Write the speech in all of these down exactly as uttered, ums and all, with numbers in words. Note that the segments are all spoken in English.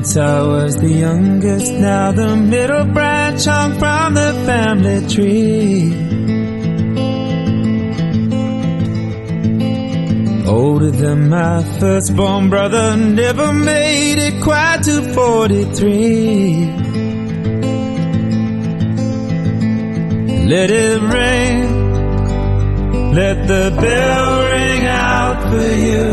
Since I was the youngest, now the middle branch hung from the family tree. Older than my firstborn brother, never made it quite to forty-three. Let it rain, let the bell ring out for you.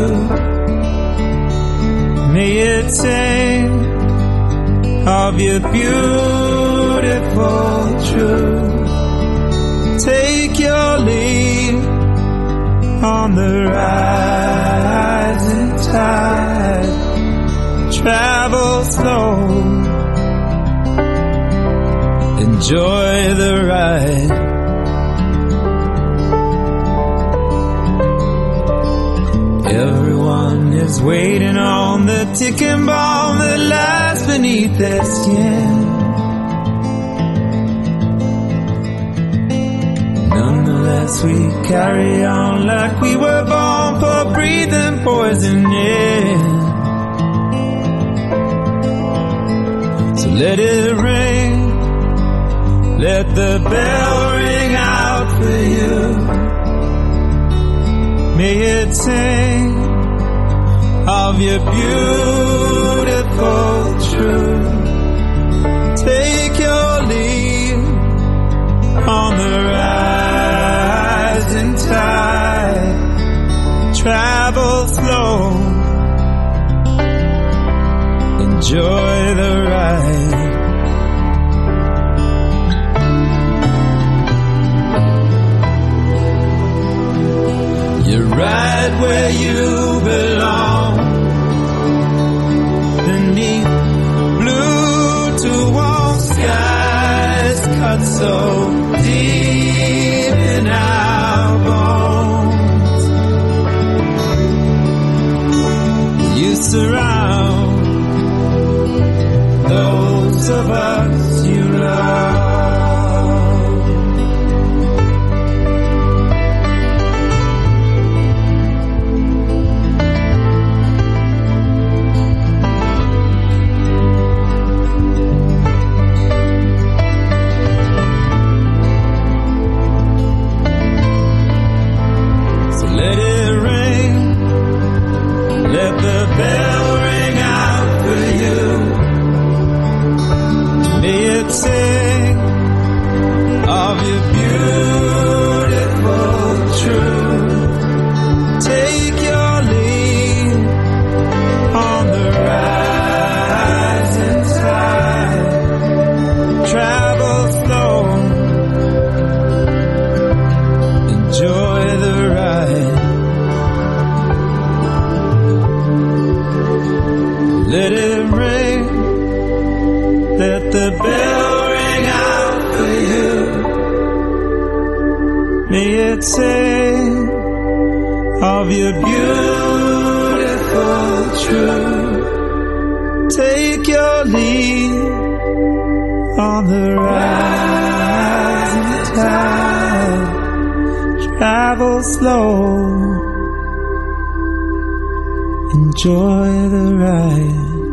May it sing of your beautiful truth. Take your lead on the rising tide. Travel slow, enjoy the ride. Everyone is waiting on the ticking bomb that lies beneath their skin. Nonetheless, we carry on like we were born for breathing poison in. So let it ring, let the bell ring out for you. May it sing of your beautiful truth. Take your lead on the rising tide. Travel slow, enjoy the ride. You're right where you belong, beneath blue to warm skies cut so deep in our bones. You surround those of us you love. Let it ring, let the bell ring out for you. May it sing of your beautiful truth. Take your lead on the rising tide. Travel slow, enjoy the ride.